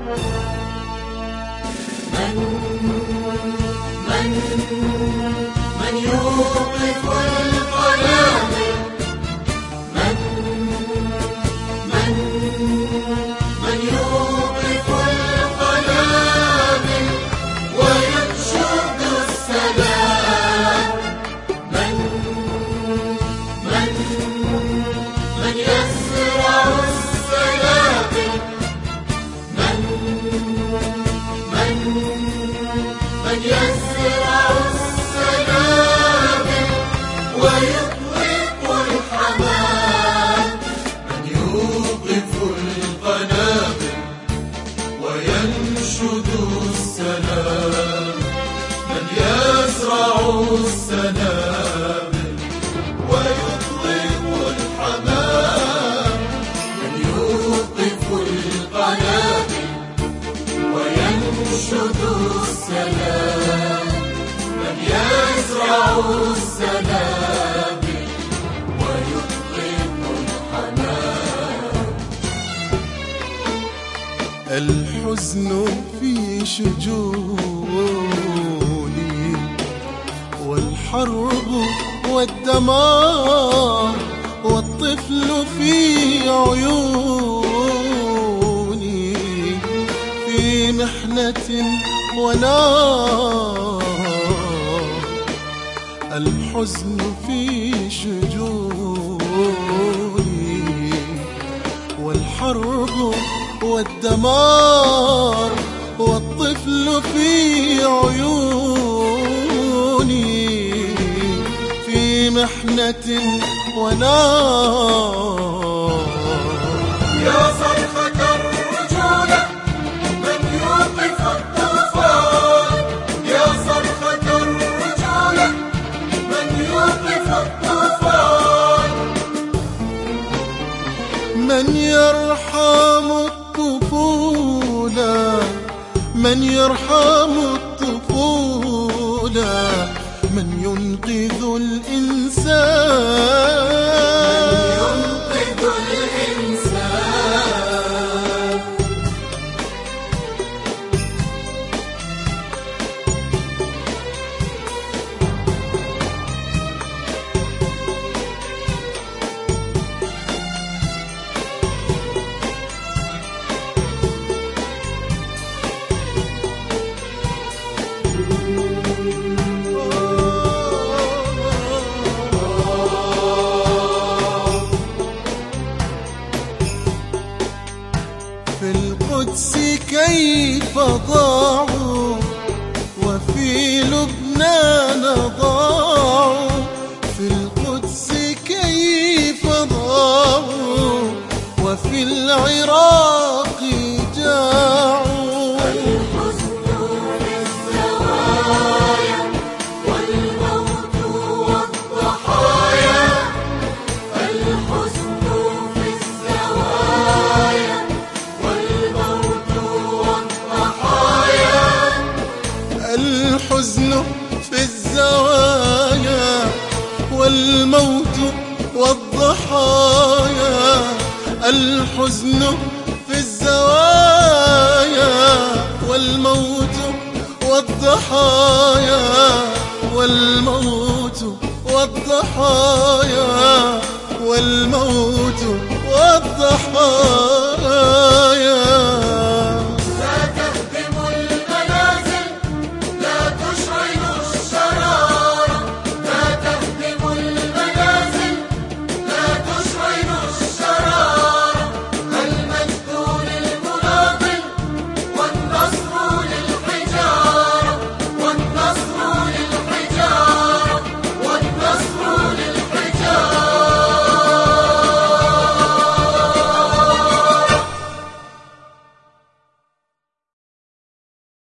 من يوقف القنابل؟ من يوقف القنابل وينشد السلام؟ من يزرع السنابل؟ من يزرع السنابل ويطلق الحمام؟ من يوقف القنابل وينشد السلام؟ من يزرع السنابل ويطلق الحمام؟ من يوقف القنابل وينشد السلام؟ من يزرع السنابل ويطلق الحمام؟ الحزن في شجوني والحرب والدمار والطفل في عيوني، في محنة ونار. الحزن في شجوني والحرب والدمار والطفل في عيوني، في محنة ونار. يا صرخة الرجولة من يوقف الطوفان؟ يا صرخة الرجولة من يوقف الطوفان؟ من يرحم الطفولة؟ من يرحم الطفولة؟ من ينقذ الإنسان؟ من ينقذ الإنسان؟ في القدس كيف ضاعوا وفي لبنان ضاعوا؟ في القدس كيف ضاعوا وفي العراق جاعوا؟ الحزن في الزوايا والموت والضحايا. الحزن في الزوايا والموت والضحايا. الحزن في الزوايا والموت والضحايا. الحزن في الزوايا والموت والضحايا. والموت والضحايا. والموت